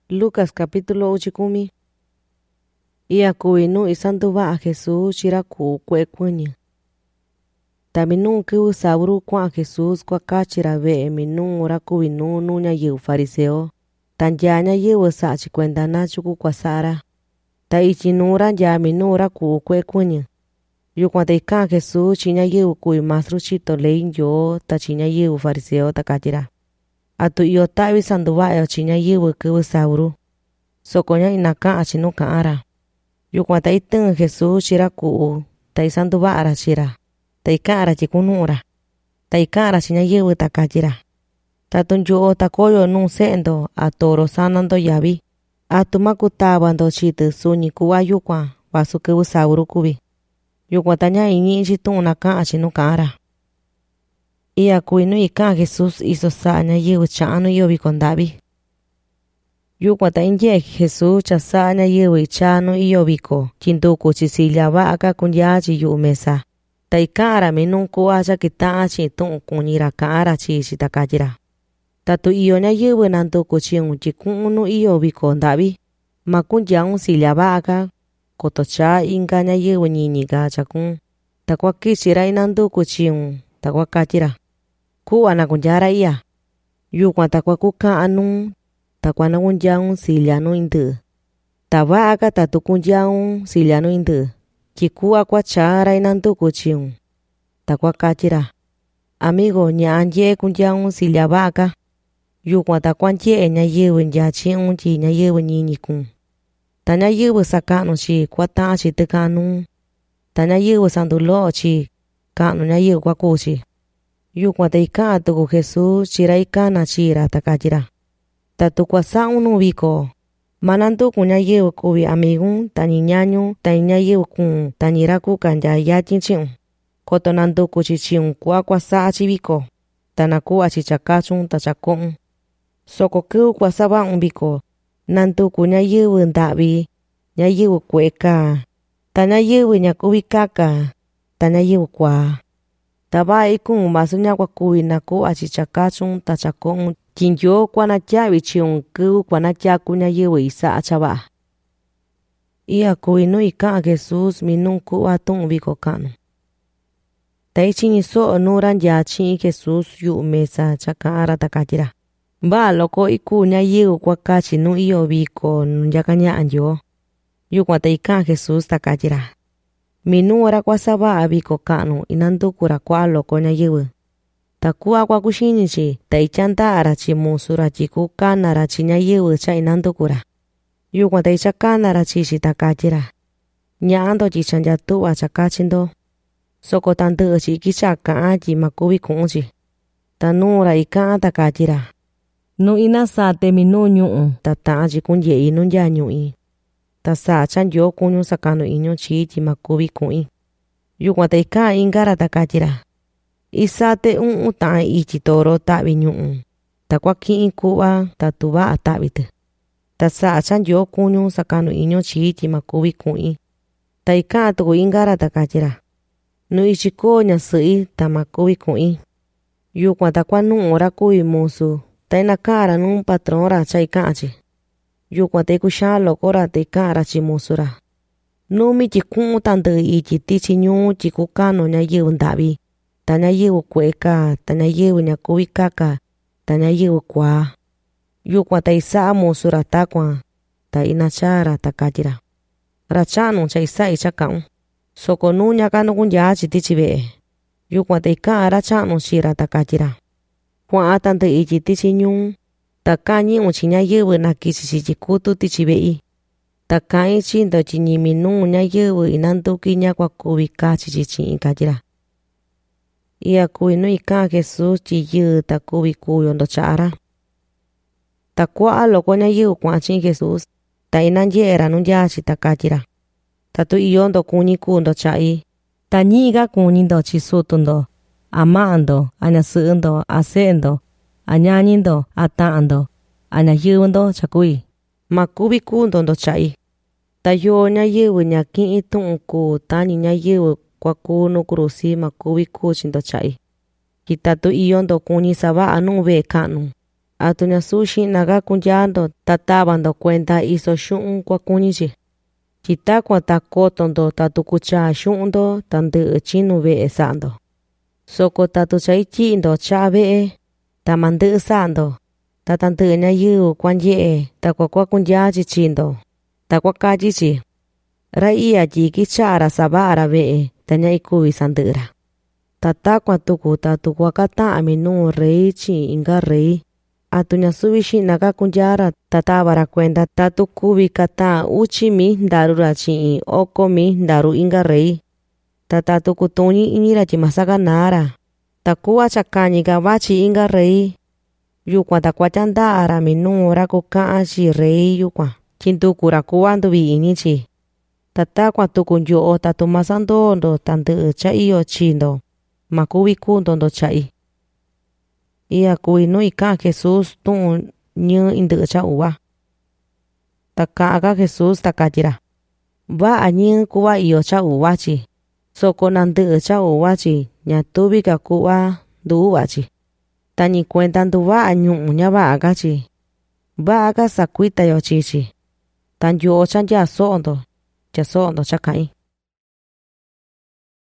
Lucas capítulo 8. Ia kuvi nu isanduva'a Jesús chira ku'u kue'e kuɨñɨ. Ta minuu kɨvɨ sauru kua'an Jesús kuakachira ve'e minuu ra kuvi nu ñayɨvɨ fariseo. Ta nyaa ñayɨvɨ sa'a‑chi kuenda nachuku kuasa'ara. Ta ityi nuu ra nyaa minuu ra ku'u kue'e kuɨñɨ. Yukuan ta ika'an Jesús chi ñayɨvɨ kuvi mastru chito ley Nyoo ta chi ñayɨvɨ fariseo ta katyira: ¿atu iyo ta'vi sanduva'a‑yo chi ñayɨvɨ kɨvɨ sauru? Soko ña inaka'an‑chi nu ka'an‑ra. Yukuan ta itɨɨn Jesús chira ku'u ta isanduva'a‑ra chii‑ra. Ta ika'an‑ra tyi kunu'u‑ra. Ta ika'an‑ra chi ñayɨvɨ ta katyira: ¿tatu nyo'o ta koyo nuu se'e‑ndo a toro sana ndo yavi? ¿Atu ma kutava‑ndo chii‑tɨ suni ku'va yukuan vasu kɨvɨ sauru kuvi? Yukuan ta ña iñi'i‑chi tu'un naka'an‑chi nu ka'an‑ra. Iya kuvi nu ika'an Jesús iso sa'a ñayɨvɨ cha'an nu iyo viko nda'vi. Yukuan ta indye'e Jesús cha sa'a ñayɨvɨ ichaa nu iyo viko tyi nduku‑chi silya va'a‑ka kundyaa‑chi yu'u mesa. Ta ika'an‑ra minuu ku'va cha kita'an chi'in tu'un kuñi‑ra ka'an‑ra chii‑chi ta katyira: ¿tatu iyo ñayɨvɨ nanduku chiun tyi ku'un nu iyo viko nda'vi? Ma kundyaun silya va'a‑ka koto chaa inka ñayɨvɨ ñiñi‑ka chakun, ta kuakichi ra inanduku chiun ta kuakatyi‑ra: ku'va na kundyaa‑ra iya. Yukuan ta kuakuka'an nuu ta kuanakundyaun silya nu indɨ'ɨ. Ta va'a‑ka tatu kundyaun silya nu indɨ'ɨ tyi ku'va kuachaa ra inanduku chiun ta kuakatyi‑ra: amigo, ña'a nye'e kundyaun silya va'a‑ka. Yukuan ta kuandye'e ñayɨvɨ ndyaa chi'un tyi ñayɨvɨ ñiñi kuun. Ta ñayɨvɨ saka'nu chi kuata'an‑chi tɨka'an nuu. Ta ñayɨvɨ sandulo'o chi ka'nu ñayɨvɨ kuaku‑chi. Yukuan ta ika'an tuku Jesús chi ra ikana chii‑ra ta katyira: tatu kuasa'un nuu viko, ma nandukun ñayɨvɨ kuvi amigun tañi ñañun tañi ñayɨvɨ kuun tañi ra kuka ndyaa yatyin chi'un. Koto nanduku‑chi chiun ku'va kuasa'a‑chi viko, ta naku'va‑chi cha kachun ta cha ko'un. Soko kɨvɨ kuasava'un viko, nanduku ñayɨvɨ nda'vi, ñayɨvɨ kue'e kaa, ta ñayɨvɨ ña kuvi kaka, ta ñayɨvɨ kuaa. Ta va'a ikuun vasu ña kuakuvi naku'va‑chi cha kachun ta cha ko'un tyi Nyoo kuanatya'vi chiun kɨvɨ kuanatyaku ñayɨvɨ isa'a cha va'a. Iya kuvi nu ika'an Jesús minuu ku'va tu'un viko ka'nu. Ta ichiñi so'o nuu ra ndyaa chi'in Jesús yu'u mesa cha ka'an‑ra ta katyira: va'a loko ikuu ñayɨvɨ kuakachi nu iyo viko nu nyaka ña'a Nyoo. Yukuan ta ika'an Jesús ta katyira: minuu ra kuasava'a viko ka'nu inanduku‑ra kua'a loko ñayɨvɨ. Ta ku'va kuakuxiñi‑chi ta ityanda'a‑ra chi musu‑ra tyi kukana‑ra chi ñayɨvɨ cha inanduku‑ra. Yukuan ta ichakana‑ra chii‑chi ta katyira: ña'a‑ndo tyi cha nyatu'va cha kachi‑ndo. Soko tandɨ'ɨ‑chi kicha'a ka'an tyi ma kuvi ku'un‑chi. Ta nuu‑ra ika'an ta katyira: nu inasate minuu ñu'u ta ta'an‑chi kundye'i nu ndyaa ñu'i. Ta sa'a cha Nyoo kuñun sakanu iñun chii tyi ma kuvi ku'in. Yukuan ta ika'an inka‑ra ta katyira: isate 9 ta'an ityi toro ta'vi ñu'u ta kuaki'in ku'va tatu va'a ta'vi‑tɨ. Ta sa'a cha Nyoo kuñun sakanu iñun chii tyi ma kuvi ku'in. Ta ika'an tuku inka‑ra ta katyira: nu ichi koo ñasɨ'i ta ma kuvi ku'in. Yukuan ta kuanu'u ra kuvi musu ta inaka'an‑ra nuu patron‑ra cha ika'an‑chi. Yukuan ta ikuxaan loko‑ra ta ika'an‑ra chi musu‑ra: numi tyi ku'un tandɨ'ɨ ityi tichi ñuu tyi kukanu ñayɨvɨ nda'vi, ta ñayɨvɨ kue'e kaa, ta ñayɨvɨ ña kuvi kaka, ta ñayɨvɨ kuaa. Yukuan ta isa'a musu‑ra takuan ta inachaa‑ra ta katyira: ra cha'nu cha isa'i cha ka'un. Soko nu ñaka nu kundyaa‑chi tichi ve'e. Yukuan ta ika'an ra cha'nu chii‑ra ta katyira: kua'an tandɨ'ɨ ityi tichi ñuu, ta ka'an ñi'un chi ñayɨvɨ na kichi‑chi tyi kutu tichi ve'i. Ta ka'in chi‑ndo tyi ñi minuu ñayɨvɨ inanduki ña kuakuvi kachi‑chi chi'in, katyira. Iya kuvi nu ika'an Jesús tyi yɨɨ ta kuvi kuyo‑ndo cha'a‑ra. Ta kua'a loko ñayɨvɨ kua'an chi'in Jesús ta inandye'e‑ra nu ndyaa‑chi ta katyira: tatu iyo‑ndo kuñi kuu‑ndo cha'i, ta ñi'i‑ka kuñi‑ndo chi sutu‑ndo, a ma'a‑ndo, a ñasɨ'ɨ‑ndo, a se'e‑ndo, a ñañi‑ndo, a ta'an‑ndo, a ñayɨvɨ‑ndo chakuvi, ma kuvi kuu‑ndo cha'i. Ta yoo ñayɨvɨ ña ki'in tu'un kuu tañi ñayɨvɨ kuakuu nu krusi ma kuvi kuu chi‑ndo cha'i. Tyi tatu iyo‑ndo kuñi sava'a nuu ve'e ka'nu, atu ñasuu xihna kunyando ta tavando cuenta iso xu'un kuakuñichi tyi takuan ta kotondo tatu kucha xu'undo tandɨ'ɨ chinu ve'e sa'ando soko tatu cha ityi'indo cha'a ve'e ta ma ndɨ'ɨ sa'ando ta tandɨ'ɨ ñayɨvɨ kuanye'e ta kuakunyaa chindo ta kuakatyi chi ra iya tyi kicha'a‑ra sava'a‑ra ve'e ta ña ikuvi sandɨ'ɨ‑ra ta takuan tuku tatu kuakata'an minuu rey chi'in inka rey atu ñasuvi xihna kunyaa‑ra ta tava‑ra cuenda tatu kuvi kata'an 8 mijndaru‑ra chi'in 8 mijndaru inka rey ta tatu kutuñi iñi‑ra tyi ma sakanaa‑ra ta ku'va cha kañi‑ka vachi inka rey yukuan ta kuatya nda'a‑ra minuu ra kuka'an chi rey yukuan tyi nduku‑ra ku'va nduvi iñi chi ta takuan tuku nyo'o tatu ma sandoo‑ndo tandɨ'ɨ cha iyo chii‑ndo ma kuvi kuu‑ndo cha'i. Iya kuvi nu ika'an Jesús tu'un ñɨɨ indɨ'ɨ cha uva. Ta ka'an‑ka Jesús ta katyi‑ra: va'a ñɨɨ ku'va iyo cha uva chi soko nandɨ'ɨ cha uva chi ñatuvi‑ka ku'va ndu u'va chi ta ñi kuenda nduva'a ñu'u ñava'a‑ka chi va'a‑ka sakuita‑yo chi‑chi ta nyo'o cha ndyaa so'o‑ndo tyaso'o‑ndo cha ka'in.